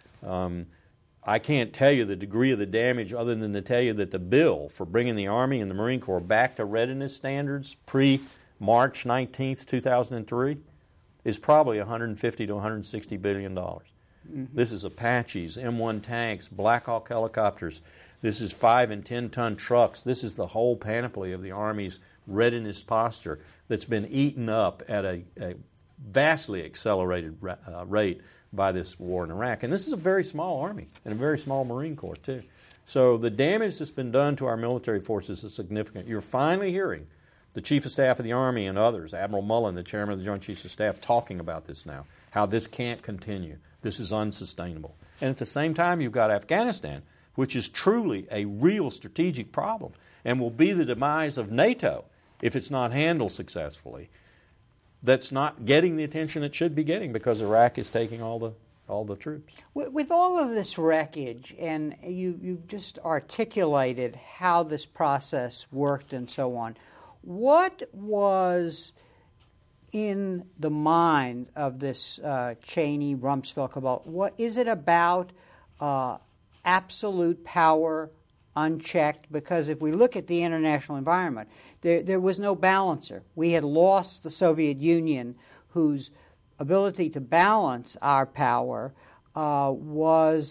I can't tell you the degree of the damage other than to tell you that the bill for bringing the Army and the Marine Corps back to readiness standards pre-March 19th, 2003 is probably $150 to $160 billion. Mm-hmm. This is Apaches, M1 tanks, Black Hawk helicopters. This is 5 and 10 ton trucks. This is the whole panoply of the Army's readiness posture that's been eaten up at a vastly accelerated rate by this war in Iraq. And this is a very small Army and a very small Marine Corps, too. So the damage that's been done to our military forces is significant. You're finally hearing the Chief of Staff of the Army and others, Admiral Mullen, the Chairman of the Joint Chiefs of Staff, talking about this now, how this can't continue. This is unsustainable. And at the same time, you've got Afghanistan, which is truly a real strategic problem and will be the demise of NATO if it's not handled successfully. That's not getting the attention it should be getting because Iraq is taking all the troops. With all of this wreckage, and you've just articulated how this process worked and so on, What was in the mind of this Cheney-Rumsfeld cabal? What is it about absolute power unchecked? Because if we look at the international environment, there was no balancer. We had lost the Soviet Union, whose ability to balance our power was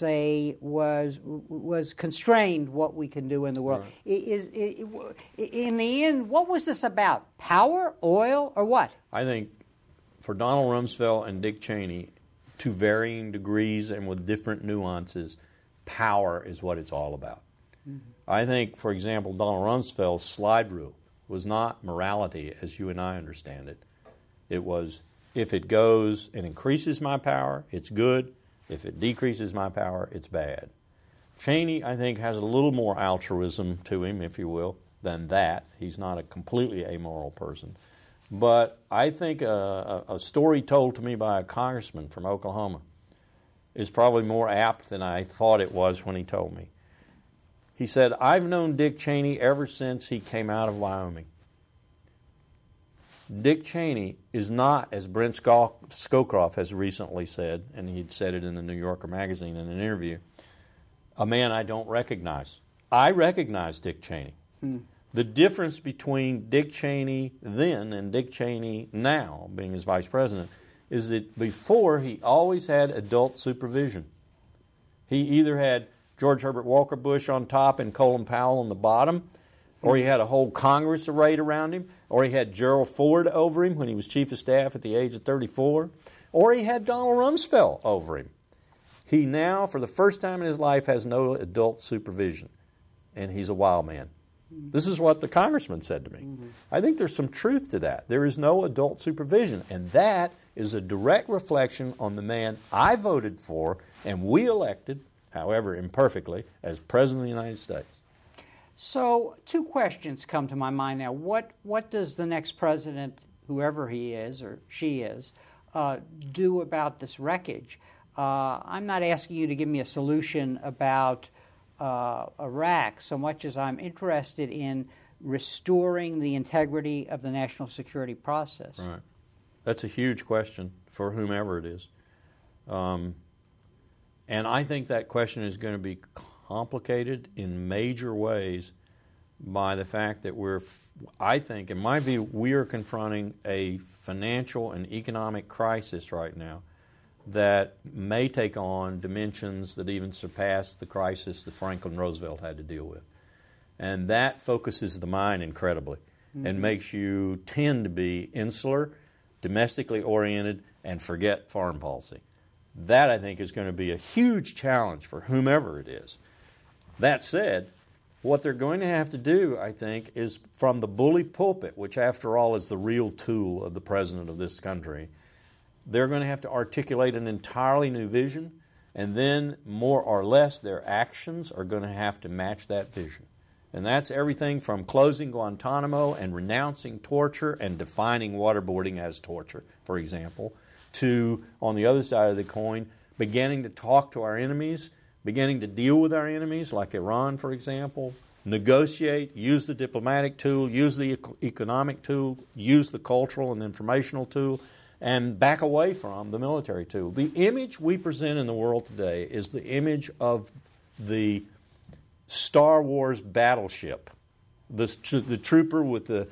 constrained what we can do in the world. Right. In the end, what was this about? Power, oil, or what? I think for Donald Rumsfeld and Dick Cheney, to varying degrees and with different nuances, power is what it's all about. Mm-hmm. I think, for example, Donald Rumsfeld's slide rule was not morality as you and I understand it. It was, if it goes and increases my power, it's good. If it decreases my power, it's bad. Cheney, I think, has a little more altruism to him, if you will, than that. He's not a completely amoral person. But I think a story told to me by a congressman from Oklahoma is probably more apt than I thought it was when he told me. He said, I've known Dick Cheney ever since he came out of Wyoming. Dick Cheney is not, as Brent Scowcroft has recently said, and he'd said it in the New Yorker magazine in an interview, a man I don't recognize. I recognize Dick Cheney. The difference between Dick Cheney then and Dick Cheney now, being his vice president, is that before he always had adult supervision. He either had George Herbert Walker Bush on top and Colin Powell on the bottom, or he had a whole Congress arrayed around him, or he had Gerald Ford over him when he was chief of staff at the age of 34, or he had Donald Rumsfeld over him. He now, for the first time in his life, has no adult supervision, and he's a wild man. This is what the congressman said to me. Mm-hmm. I think there's some truth to that. There is no adult supervision, and that is a direct reflection on the man I voted for and we elected, however imperfectly, as President of the United States. So, two questions come to my mind now. What does the next president, whoever he is or she is, do about this wreckage? I'm not asking you to give me a solution about Iraq so much as I'm interested in restoring the integrity of the national security process. Right. That's a huge question for whomever it is. And I think that question is going to be complicated in major ways by the fact that I think, in my view, we are confronting a financial and economic crisis right now that may take on dimensions that even surpass the crisis that Franklin Roosevelt had to deal with. And that focuses the mind incredibly and makes you tend to be insular, domestically oriented, and forget foreign policy. That, I think, is going to be a huge challenge for whomever it is. That said, what they're going to have to do, I think, is from the bully pulpit, which after all is the real tool of the president of this country, they're going to have to articulate an entirely new vision, and then more or less their actions are going to have to match that vision. And that's everything from closing Guantanamo and renouncing torture and defining waterboarding as torture, for example, to, on the other side of the coin, beginning to talk to our enemies, beginning to deal with our enemies, like Iran, for example, negotiate, use the diplomatic tool, use the economic tool, use the cultural and informational tool, and back away from the military tool. The image we present in the world today is the image of the Star Wars battleship, the trooper with the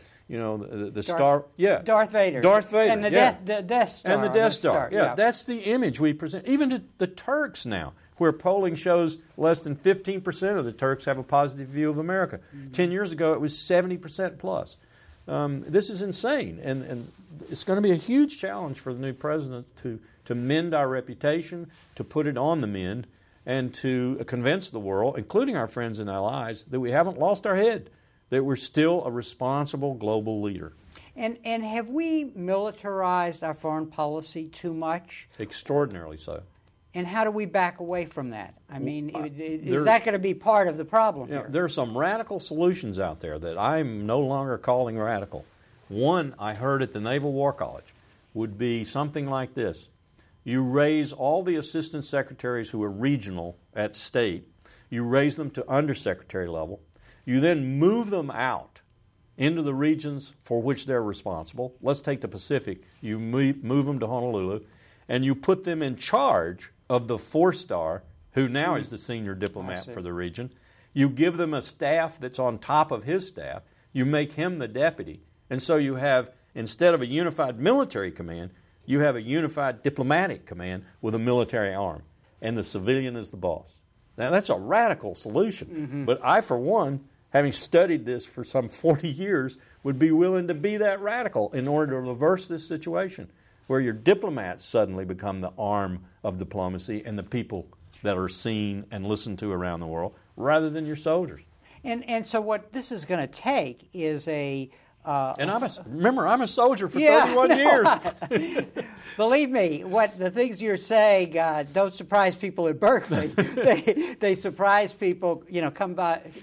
star. Yeah, Darth Vader. Darth Vader. And the Death Star. And the Death Star. Yeah, that's the image we present. Even to the Turks now, where polling shows less than 15% of the Turks have a positive view of America. 10 years ago, it was 70% plus. This is insane, and it's going to be a huge challenge for the new president to mend our reputation, to put it on the mend, and to convince the world, including our friends and allies, that we haven't lost our head, that we're still a responsible global leader. And have we militarized our foreign policy too much? Extraordinarily so. And how do we back away from that? I mean, is that going to be part of the problem here? There are some radical solutions out there that I'm no longer calling radical. One I heard at the Naval War College would be something like this. You raise all the assistant secretaries who are regional at state. You raise them to undersecretary level. You then move them out into the regions for which they're responsible. Let's take the Pacific. You move them to Honolulu, and you put them in charge of the 4-star, who now is the senior diplomat for the region. You give them a staff that's on top of his staff. You make him the deputy. And so you have, instead of a unified military command, you have a unified diplomatic command with a military arm. And the civilian is the boss. Now, that's a radical solution. But I, for one, having studied this for some 40 years, would be willing to be that radical in order to reverse this situation, where your diplomats suddenly become the arm of diplomacy and the people that are seen and listened to around the world, rather than your soldiers. And so what this is going to take is a... and I'm a soldier for 31 years. Believe me, the things you're saying don't surprise people at Berkeley. they surprise people, coming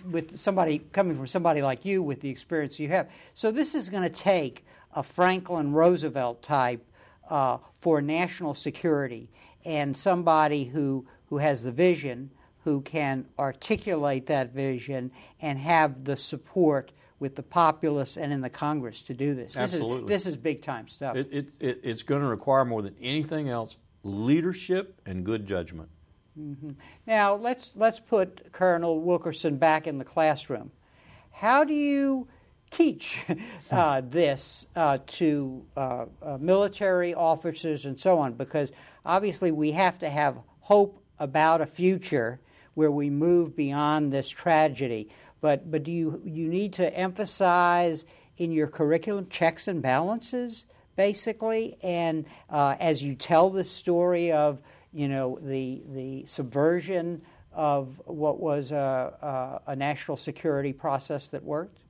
from somebody like you with the experience you have. So this is going to take a Franklin Roosevelt type for national security, and somebody who has the vision, who can articulate that vision and have the support with the populace and in the Congress to do this. Absolutely. This is big-time stuff. It's going to require more than anything else leadership and good judgment. Mm-hmm. Now, let's put Colonel Wilkerson back in the classroom. How do you teach this to military officers and so on? Because obviously we have to have hope about a future where we move beyond this tragedy. But do you need to emphasize in your curriculum checks and balances, basically, and as you tell the story of the subversion of what was a national security process that worked?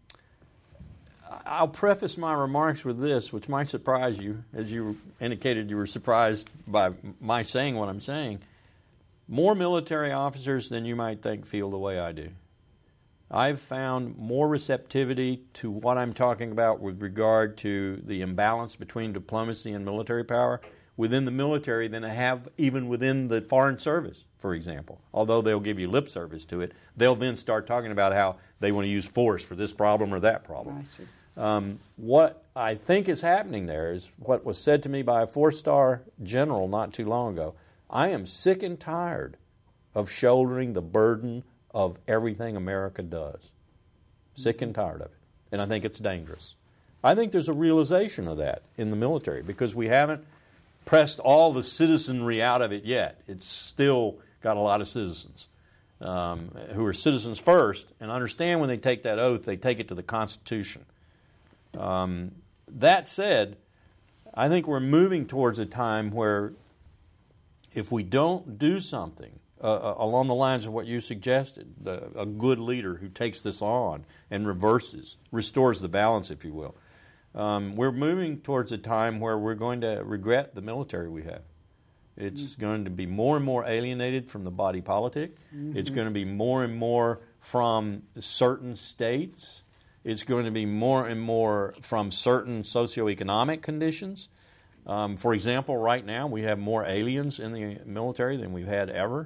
I'll preface my remarks with this, which might surprise you, as you indicated you were surprised by my saying what I'm saying. More military officers than you might think feel the way I do. I've found more receptivity to what I'm talking about with regard to the imbalance between diplomacy and military power within the military than I have even within the Foreign Service, for example. Although they'll give you lip service to it, they'll then start talking about how they want to use force for this problem or that problem. I see. What I think is happening there is what was said to me by a 4-star general not too long ago. I am sick and tired of shouldering the burden of everything America does. Sick and tired of it. And I think it's dangerous. I think there's a realization of that in the military because we haven't pressed all the citizenry out of it yet. It's still got a lot of citizens who are citizens first and understand when they take that oath, they take it to the Constitution. That said, I think we're moving towards a time where if we don't do something along the lines of what you suggested, a good leader who takes this on and restores the balance, if you will, we're moving towards a time where we're going to regret the military we have. It's going to be more and more alienated from the body politic. It's going to be more and more from certain states. It's going to be more and more from certain socioeconomic conditions. For example, right now we have more aliens in the military than we've had ever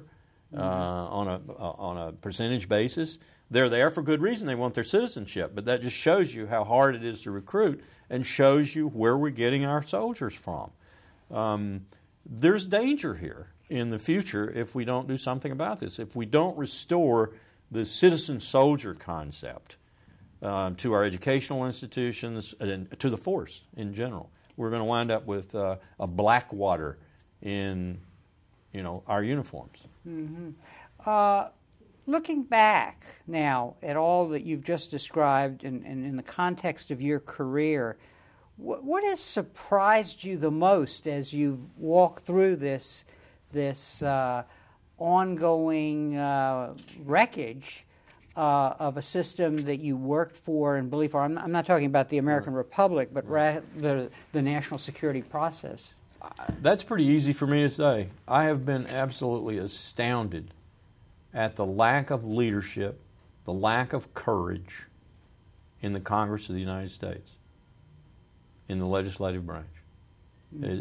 on a percentage basis. They're there for good reason. They want their citizenship. But that just shows you how hard it is to recruit and shows you where we're getting our soldiers from. There's danger here in the future if we don't do something about this. If we don't restore the citizen-soldier concept to our educational institutions and to the force in general, we're going to wind up with a Blackwater in our uniforms. Mm-hmm. Looking back now at all that you've just described and in the context of your career, what has surprised you the most as you've walked through this ongoing wreckage of a system that you worked for and believed for? I'm not talking about the American Republic, but rather the national security process. That's pretty easy for me to say. I have been absolutely astounded at the lack of leadership, the lack of courage in the Congress of the United States, in the legislative branch.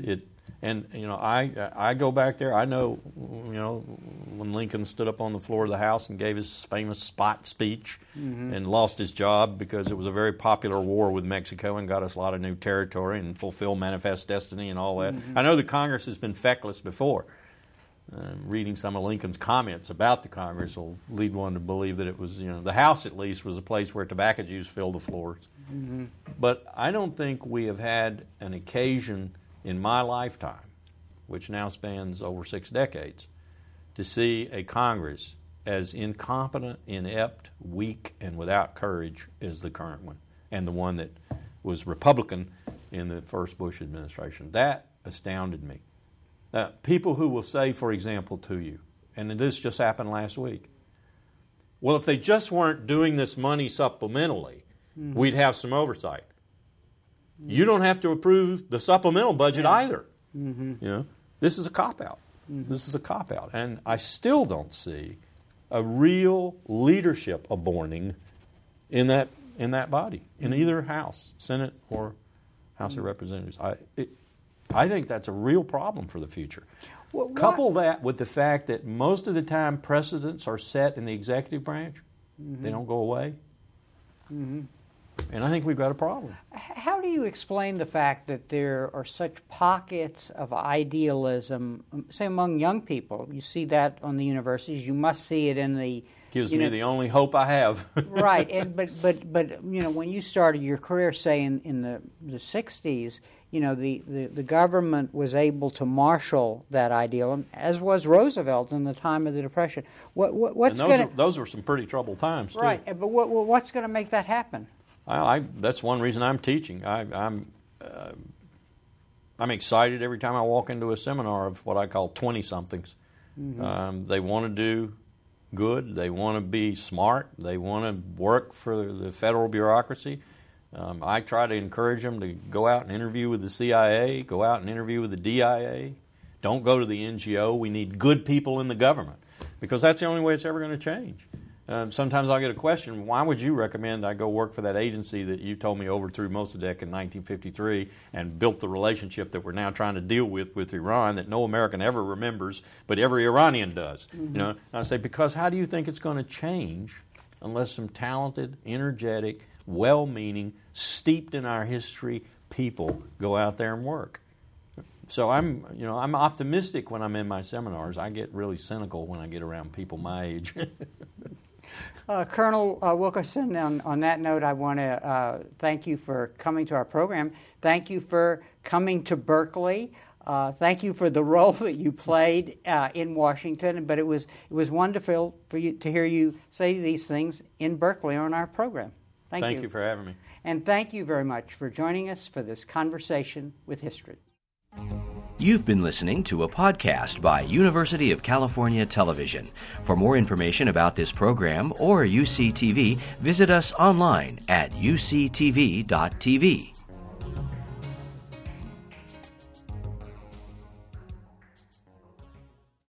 And, I go back there. I know, when Lincoln stood up on the floor of the House and gave his famous spot speech and lost his job because it was a very popular war with Mexico and got us a lot of new territory and fulfilled Manifest Destiny and all that. I know the Congress has been feckless before. Reading some of Lincoln's comments about the Congress will lead one to believe that it was, the House at least was a place where tobacco juice filled the floors. But I don't think we have had an occasion in my lifetime, which now spans over 6 decades, to see a Congress as incompetent, inept, weak, and without courage as the current one, and the one that was Republican in the first Bush administration. That astounded me. People who will say, for example, to you, and this just happened last week, well, if they just weren't doing this money supplementally, we'd have some oversight. You don't have to approve the supplemental budget either. This is a cop-out. This is a cop-out. And I still don't see a real leadership aborting in that body, in either House, Senate, or House of Representatives. I think that's a real problem for the future. Well, Couple that with the fact that most of the time precedents are set in the executive branch. They don't go away. And I think we've got a problem. How do you explain the fact that there are such pockets of idealism, say among young people? You see that on the universities. You must see it in the... Gives me the only hope I have. Right, but when you started your career, say in the 60s, the government was able to marshal that ideal, as was Roosevelt in the time of the Depression. Those were some pretty troubled times, too. Right, but what's going to make that happen? That's one reason I'm teaching. I'm excited every time I walk into a seminar of what I call 20-somethings. They want to do good. They want to be smart. They want to work for the federal bureaucracy. I try to encourage them to go out and interview with the CIA, go out and interview with the DIA. Don't go to the NGO. We need good people in the government because that's the only way it's ever going to change. Sometimes I'll get a question, why would you recommend I go work for that agency that you told me overthrew Mossadegh in 1953 and built the relationship that we're now trying to deal with Iran that no American ever remembers, but every Iranian does? And I say, because how do you think it's going to change unless some talented, energetic, well-meaning, steeped in our history people go out there and work? So I'm optimistic when I'm in my seminars. I get really cynical when I get around people my age. Colonel Wilkerson, on that note, I want to thank you for coming to our program. Thank you for coming to Berkeley. Thank you for the role that you played in Washington. But it was wonderful to hear you say these things in Berkeley on our program. Thank you. Thank you for having me. And thank you very much for joining us for this conversation with history. You've been listening to a podcast by University of California Television. For more information about this program or UCTV, visit us online at uctv.tv.